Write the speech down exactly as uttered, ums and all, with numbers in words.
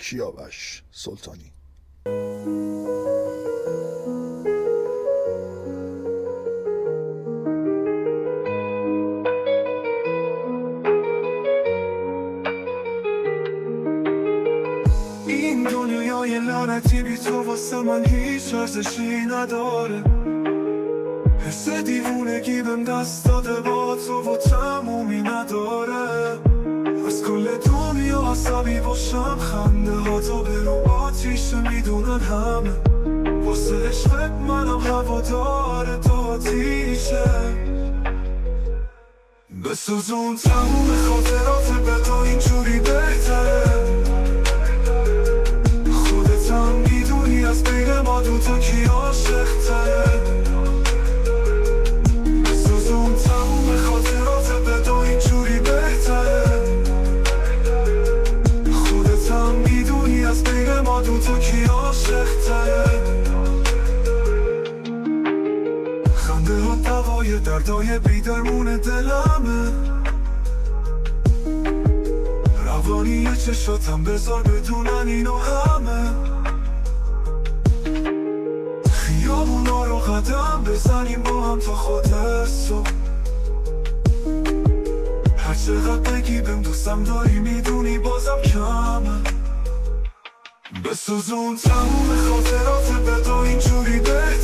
کیاوش سلطانی. این دنیای لعنتی بی تو واسه من هیچ ارزشی نداره. حس دیوونگی بهم دست داده با تو و تمومی نداره. از کل دنیا عصبی باشم خنده ها تو به رو آتیش میدونن همه. واسه عشقت منم هوادار تو آتیشه. بسوزون تموم خاطرات به تو اینجوری بهتره. خودت هم میدونی از بین ما دوتا کی عاشق تره. بسوزون تموم خاطرات به تو اینجوری بهتره. خودت هم میدونی از بین ما دوتا کی عاشق تره. خنده ها دوای دردای بیدرمون دلمه. روانی چشاتم بذار بدونن اینو همه. خیابونا رو قدم بزنیم با هم تا خود صبح. هر چقدر بگی بهم دوستم داری میدونی بازم کمه. بسوزون تموم خاطرات به تو اینجوری به